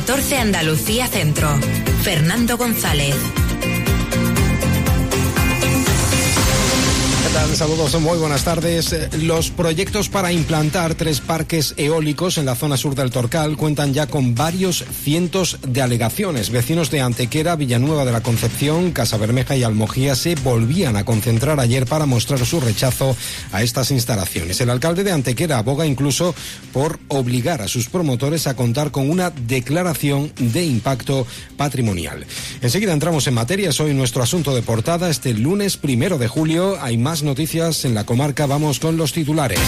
14 Andalucía Centro. Fernando González. Saludos, muy buenas tardes. Los proyectos para implantar 3 parques eólicos en la zona sur del Torcal cuentan ya con varios cientos de alegaciones. Vecinos de Antequera, Villanueva de la Concepción, Casabermeja y Almojía se volvían a concentrar ayer para mostrar su rechazo a estas instalaciones. El alcalde de Antequera aboga incluso por obligar a sus promotores a contar con una declaración de impacto patrimonial. Enseguida entramos en materia. Es hoy nuestro asunto de portada. Este lunes 1 de julio hay más noticias en la comarca. Vamos con los titulares.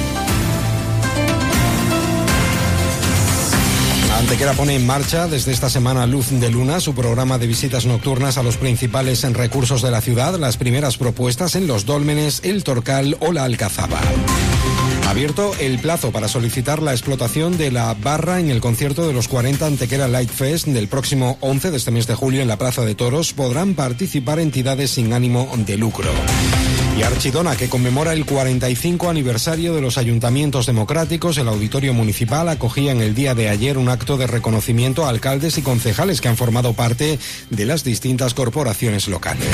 Antequera pone en marcha desde esta semana Luz de Luna, su programa de visitas nocturnas a los principales recursos de la ciudad. Las primeras propuestas en Los Dólmenes, El Torcal o la Alcazaba. Abierto el plazo para solicitar la explotación de la barra en el concierto de los 40 Antequera Light Fest del próximo 11 de este mes de julio en la Plaza de Toros. Podrán participar entidades sin ánimo de lucro. Y Archidona, que conmemora el 45 aniversario de los ayuntamientos democráticos, el Auditorio Municipal acogía en el día de ayer un acto de reconocimiento a alcaldes y concejales que han formado parte de las distintas corporaciones locales.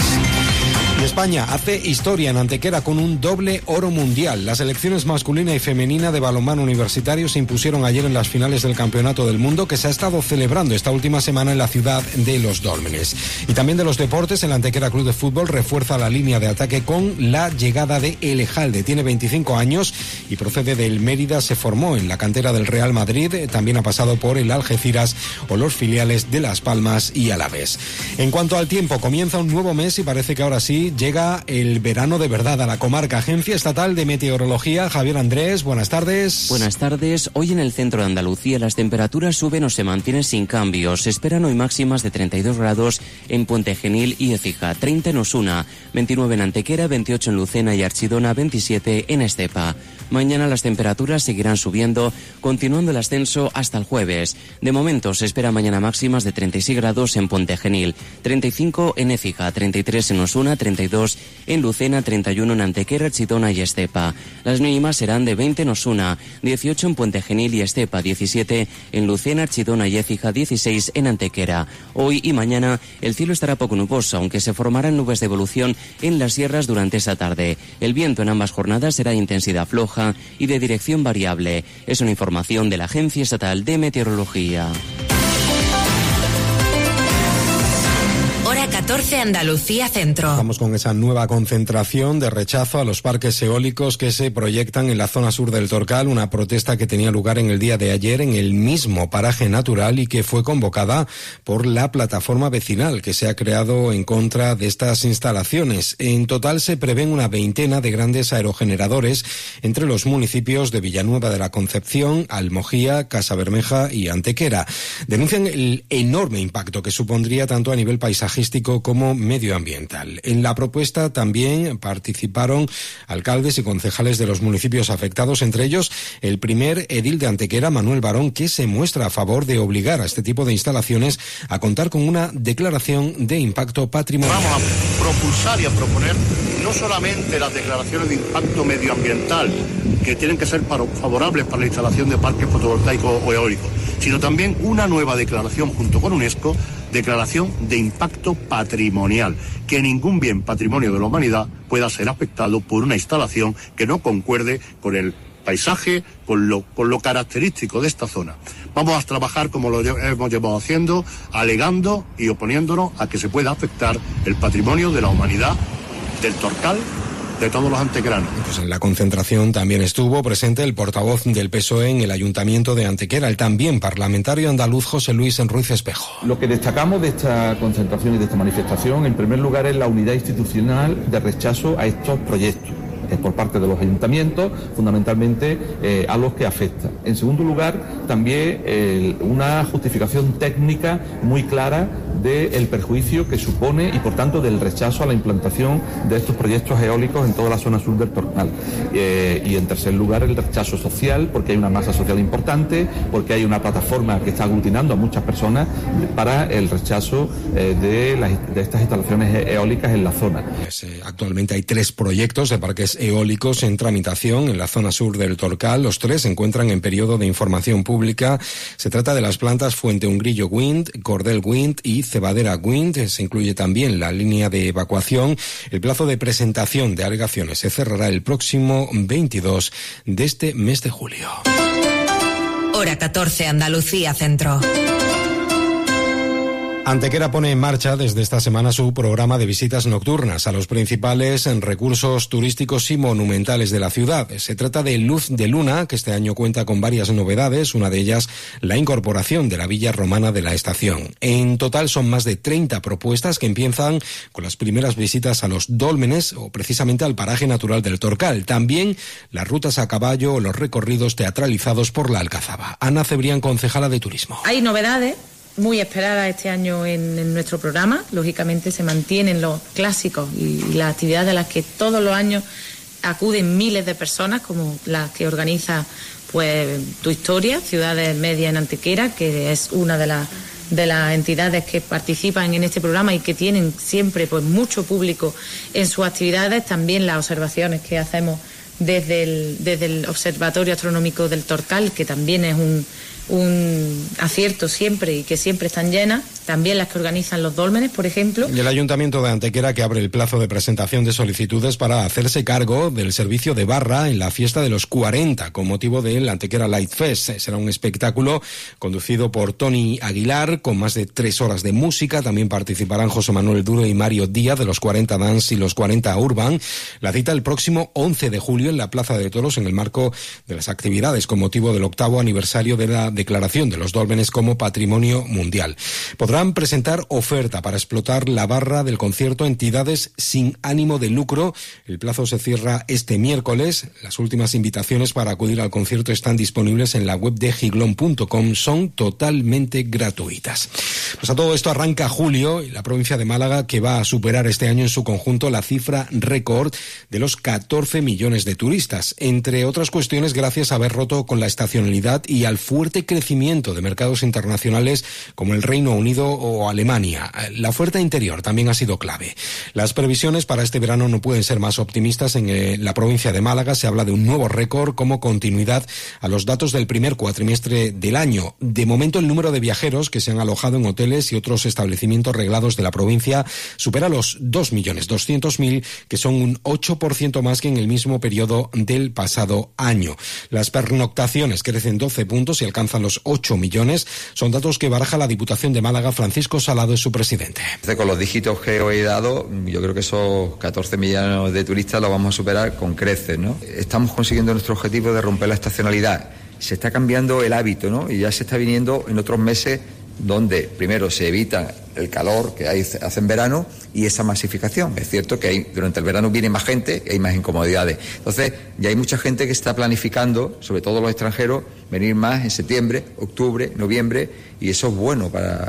Y España hace historia en Antequera con un doble oro mundial. Las selecciones masculina y femenina de balonmano universitario se impusieron ayer en las finales del Campeonato del Mundo, que se ha estado celebrando esta última semana en la ciudad de Los Dólmenes. Y también de los deportes, el Antequera Club de Fútbol refuerza la línea de ataque con la llegada de Elejalde. Tiene 25 años y procede del Mérida, se formó en la cantera del Real Madrid, también ha pasado por el Algeciras o los filiales de Las Palmas y Alavés. En cuanto al tiempo, comienza un nuevo mes y parece que ahora sí llega el verano de verdad a la comarca. Agencia Estatal de Meteorología, Javier Andrés, buenas tardes. Buenas tardes. Hoy en el centro de Andalucía las temperaturas suben o se mantienen sin cambios. Se esperan hoy máximas de 32 grados en Puente Genil y Écija, 30 en Osuna, 29 en Antequera, 28 en Lucena y Archidona, 27 en Estepa. Mañana las temperaturas seguirán subiendo, continuando el ascenso hasta el jueves. De momento se espera mañana máximas de 36 grados en Puente Genil, 35 en Écija, 33 en Osuna, 32 en Lucena, 31 en Antequera, Archidona y Estepa. Las mínimas serán de 20 en Osuna, 18 en Puente Genil y Estepa, 17 en Lucena, Archidona y Écija, 16 en Antequera. Hoy y mañana el cielo estará poco nuboso, aunque se formarán nubes de evolución en las sierras durante esta tarde. El viento en ambas jornadas será de intensidad floja y de dirección variable. Es una información de la Agencia Estatal de Meteorología. Hora 14 Andalucía Centro. Vamos con esa nueva concentración de rechazo a los parques eólicos que se proyectan en la zona sur del Torcal, una protesta que tenía lugar en el día de ayer en el mismo paraje natural y que fue convocada por la plataforma vecinal que se ha creado en contra de estas instalaciones. En total se prevén una veintena de grandes aerogeneradores entre los municipios de Villanueva de la Concepción, Almojía, Casabermeja y Antequera. Denuncian el enorme impacto que supondría tanto a nivel paisajístico como medioambiental. En la propuesta también participaron alcaldes y concejales de los municipios afectados, entre ellos el primer edil de Antequera, Manuel Barón, que se muestra a favor de obligar a este tipo de instalaciones a contar con una declaración de impacto patrimonial. Vamos a propulsar y a proponer no solamente las declaraciones de impacto medioambiental, que tienen que ser favorables para la instalación de parques fotovoltaicos o eólicos, sino también una nueva declaración junto con UNESCO, declaración de impacto patrimonial, que ningún bien patrimonio de la humanidad pueda ser afectado por una instalación que no concuerde con el paisaje, con lo característico de esta zona. Vamos a trabajar como lo hemos llevado haciendo, alegando y oponiéndonos a que se pueda afectar el patrimonio de la humanidad del Torcal, de todos los antequeranos. Pues en la concentración también estuvo presente el portavoz del PSOE en el Ayuntamiento de Antequera, el también parlamentario andaluz José Luis Ruiz Espejo. Lo que destacamos de esta concentración y de esta manifestación, en primer lugar, es la unidad institucional de rechazo a estos proyectos por parte de los ayuntamientos, fundamentalmente a los que afecta. En segundo lugar, también una justificación técnica muy clara del perjuicio que supone y por tanto del rechazo a la implantación de estos proyectos eólicos en toda la zona sur del Torcal. Y en tercer lugar, el rechazo social, porque hay una masa social importante, porque hay una plataforma que está aglutinando a muchas personas para el rechazo de estas instalaciones eólicas en la zona. Actualmente hay 3 proyectos de parques eólicos en tramitación en la zona sur del Torcal. Los 3 se encuentran en periodo de información pública. Se trata de las plantas Fuente Ungrillo Wind, Cordel Wind y Cebadera Wind. Se incluye también la línea de evacuación. El plazo de presentación de alegaciones se cerrará el próximo 22 de este mes de julio. Hora 14, Andalucía Centro. Antequera pone en marcha desde esta semana su programa de visitas nocturnas a los principales recursos turísticos y monumentales de la ciudad. Se trata de Luz de Luna, que este año cuenta con varias novedades, una de ellas la incorporación de la villa romana de la estación. En total son más de 30 propuestas que empiezan con las primeras visitas a los dólmenes o precisamente al paraje natural del Torcal. También las rutas a caballo o los recorridos teatralizados por la Alcazaba. Ana Cebrián, concejala de Turismo. Hay novedades muy esperada este año en nuestro programa. Lógicamente se mantienen los clásicos y las actividades a las que todos los años acuden miles de personas, como las que organiza pues Tu Historia, Ciudades Medias en Antequera, que es una de las entidades que participan en este programa y que tienen siempre pues mucho público en sus actividades. También las observaciones que hacemos desde el Observatorio Astronómico del Torcal, que también es un acierto siempre y que siempre están llenas, también las que organizan los dólmenes, por ejemplo. Y el Ayuntamiento de Antequera, que abre el plazo de presentación de solicitudes para hacerse cargo del servicio de barra en la fiesta de los 40, con motivo del Antequera Light Fest. Será un espectáculo conducido por Tony Aguilar, con más de 3 horas de música. También participarán José Manuel Duro y Mario Díaz, de los 40 Dance y los 40 Urban. La cita el próximo 11 de julio en la Plaza de Toros, en el marco de las actividades con motivo del 8º aniversario de la declaración de los dólmenes como Patrimonio Mundial. Podrán presentar oferta para explotar la barra del concierto entidades sin ánimo de lucro. El plazo se cierra este miércoles. Las últimas invitaciones para acudir al concierto están disponibles en la web de giglón.com. Son totalmente gratuitas. Pues a todo esto arranca julio y la provincia de Málaga, que va a superar este año en su conjunto la cifra récord de los 14 millones de turistas. Entre otras cuestiones, gracias a haber roto con la estacionalidad y al fuerte crecimiento de mercados internacionales como el Reino Unido o Alemania. La oferta interior también ha sido clave. Las previsiones para este verano no pueden ser más optimistas. En la provincia de Málaga se habla de un nuevo récord como continuidad a los datos del primer cuatrimestre del año. De momento, el número de viajeros que se han alojado en hoteles y otros establecimientos reglados de la provincia supera los 2.200.000, que son un 8% más que en el mismo periodo del pasado año. Las pernoctaciones crecen 12 puntos y alcanzan los 8 millones. Son datos que baraja la Diputación de Málaga. Francisco Salado es su presidente. Con los dígitos que os he dado, yo creo que esos 14 millones de turistas los vamos a superar con creces, ¿no? Estamos consiguiendo nuestro objetivo de romper la estacionalidad. Se está cambiando el hábito, ¿no? Y ya se está viniendo en otros meses donde primero se evita el calor que hace en verano y esa masificación. Es cierto que durante el verano viene más gente y hay más incomodidades. Entonces, ya hay mucha gente que está planificando, sobre todo los extranjeros, venir más en septiembre, octubre, noviembre, y eso es bueno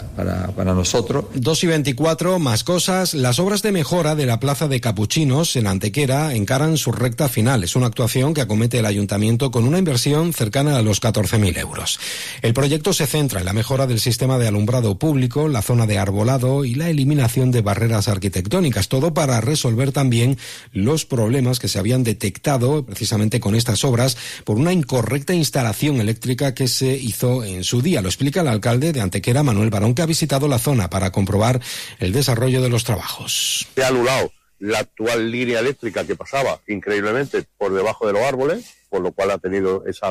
para nosotros. 2:24, más cosas. Las obras de mejora de la Plaza de Capuchinos en Antequera encaran su recta final. Es una actuación que acomete el Ayuntamiento con una inversión cercana a los 14.000 euros. El proyecto se centra en la mejora del sistema de alumbrado público, la zona de arbolado y la eliminación de barreras arquitectónicas, todo para resolver también los problemas que se habían detectado precisamente con estas obras por una incorrecta instalación eléctrica que se hizo en su día. Lo explica el alcalde de Antequera, Manuel Barón, que ha visitado la zona para comprobar el desarrollo de los trabajos. Se ha anulado la actual línea eléctrica que pasaba increíblemente por debajo de los árboles, por lo cual ha tenido ese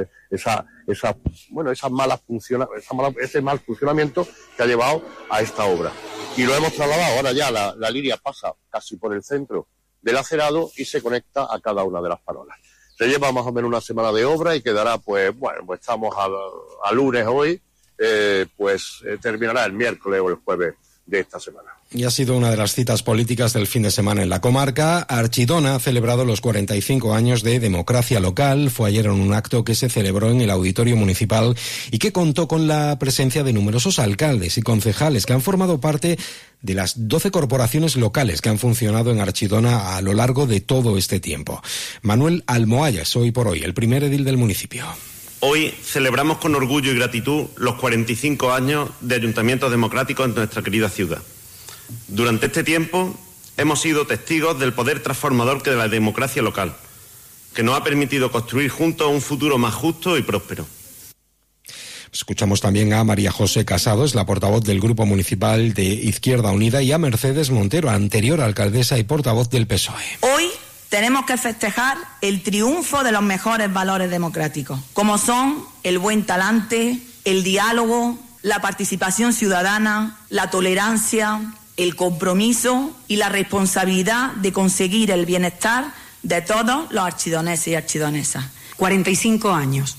mal funcionamiento que ha llevado a esta obra. Y lo hemos trasladado, ahora ya la línea pasa casi por el centro del acerado y se conecta a cada una de las farolas. Se lleva más o menos una semana de obra y quedará, pues estamos a lunes hoy, terminará el miércoles o el jueves de esta semana. Y ha sido una de las citas políticas del fin de semana en la comarca. Archidona ha celebrado los 45 años de democracia local. Fue ayer en un acto que se celebró en el Auditorio Municipal y que contó con la presencia de numerosos alcaldes y concejales que han formado parte de las 12 corporaciones locales que han funcionado en Archidona a lo largo de todo este tiempo. Manuel Almohaya es hoy por hoy el primer edil del municipio. Hoy celebramos con orgullo y gratitud los 45 años de ayuntamientos democráticos en nuestra querida ciudad. Durante este tiempo hemos sido testigos del poder transformador que de la democracia local, que nos ha permitido construir juntos un futuro más justo y próspero. Escuchamos también a María José Casado, es la portavoz del Grupo Municipal de Izquierda Unida, y a Mercedes Montero, anterior alcaldesa y portavoz del PSOE. Hoy tenemos que festejar el triunfo de los mejores valores democráticos, como son el buen talante, el diálogo, la participación ciudadana, la tolerancia, el compromiso y la responsabilidad de conseguir el bienestar de todos los archidoneses y archidonesas. 45 años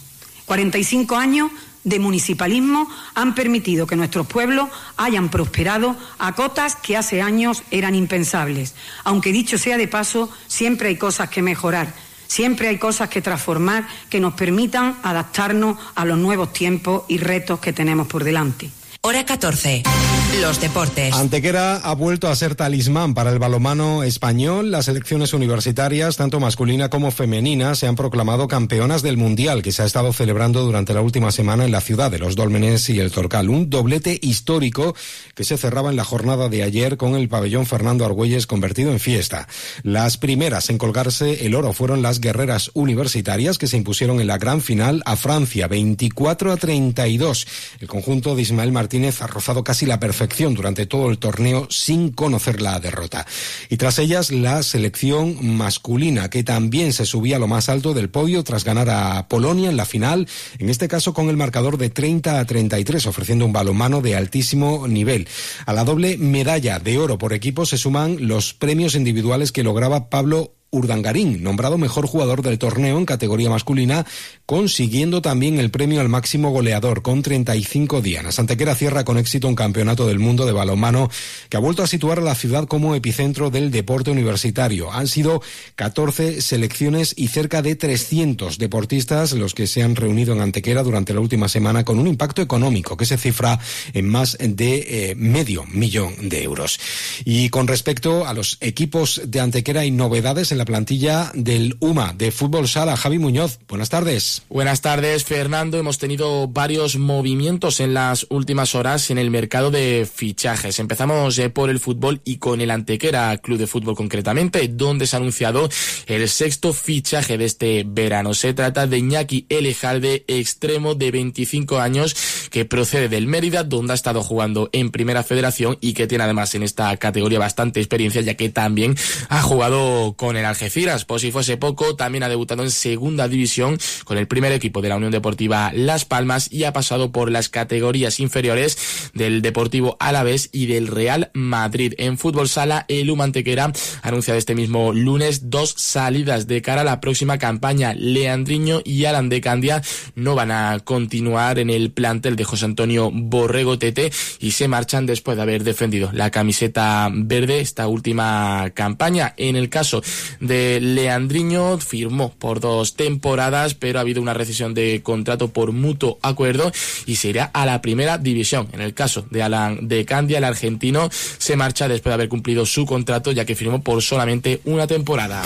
de municipalismo han permitido que nuestros pueblos hayan prosperado a cotas que hace años eran impensables. Aunque dicho sea de paso, siempre hay cosas que mejorar, siempre hay cosas que transformar que nos permitan adaptarnos a los nuevos tiempos y retos que tenemos por delante. Hora 14. Los deportes. Antequera ha vuelto a ser talismán para el balonmano español. Las selecciones universitarias, tanto masculina como femenina, se han proclamado campeonas del Mundial que se ha estado celebrando durante la última semana en la ciudad de Los Dólmenes y el Torcal. Un doblete histórico que se cerraba en la jornada de ayer con el pabellón Fernando Argüelles convertido en fiesta. Las primeras en colgarse el oro fueron las guerreras universitarias, que se impusieron en la gran final a Francia 24-32. El conjunto de Ismael Martínez ha rozado casi la perfección durante todo el torneo sin conocer la derrota. Y tras ellas la selección masculina, que también se subía a lo más alto del podio tras ganar a Polonia en la final, en este caso con el marcador de 30-33, ofreciendo un balonmano de altísimo nivel. A la doble medalla de oro por equipo se suman los premios individuales que lograba Pablo Urdangarín, nombrado mejor jugador del torneo en categoría masculina, consiguiendo también el premio al máximo goleador con 35 dianas. Antequera cierra con éxito un campeonato del mundo de balonmano que ha vuelto a situar a la ciudad como epicentro del deporte universitario. Han sido 14 selecciones y cerca de 300 deportistas los que se han reunido en Antequera durante la última semana, con un impacto económico que se cifra en más de $500,000 de euros. Y con respecto a los equipos de Antequera, hay novedades en la plantilla del UMA de fútbol sala. Javi Muñoz, buenas tardes. Buenas tardes, Fernando. Hemos tenido varios movimientos en las últimas horas en el mercado de fichajes. Empezamos por el fútbol y con el Antequera Club de Fútbol concretamente, donde se ha anunciado el sexto fichaje de este verano. Se trata de Iñaki Elejalde, extremo de 25 años, que procede del Mérida, donde ha estado jugando en Primera Federación y que tiene además en esta categoría bastante experiencia, ya que también ha jugado con el Algeciras. Por si fuese poco, también ha debutado en Segunda División con el primer equipo de la Unión Deportiva Las Palmas y ha pasado por las categorías inferiores del Deportivo Alavés y del Real Madrid. En fútbol sala, el UMA Antequera ha anunciado este mismo lunes 2 salidas de cara a la próxima campaña. Leandriño y Alan de Candia no van a continuar en el plantel de José Antonio Borrego Tete y se marchan después de haber defendido la camiseta verde esta última campaña. En el caso de Leandriño, firmó por 2 temporadas, pero ha habido una rescisión de contrato por mutuo acuerdo y se irá a la Primera División. En el caso de Alan de Candia, el argentino se marcha después de haber cumplido su contrato, ya que firmó por solamente una temporada.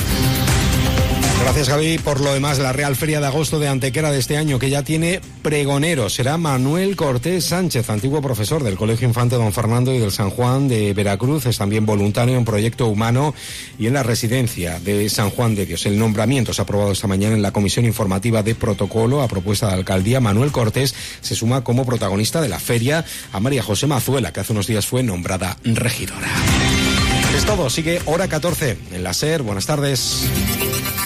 Gracias, Javi. Por lo demás, la Real Feria de Agosto de Antequera de este año, que ya tiene pregonero, será Manuel Cortés Sánchez, antiguo profesor del Colegio Infante Don Fernando y del San Juan de Veracruz. Es también voluntario en Proyecto Humano y en la residencia de San Juan de Dios. El nombramiento se ha aprobado esta mañana en la Comisión Informativa de Protocolo a propuesta de la Alcaldía. Manuel Cortés se suma como protagonista de la feria a María José Mazuela, que hace unos días fue nombrada regidora. Es todo. Sigue Hora 14 en la SER. Buenas tardes.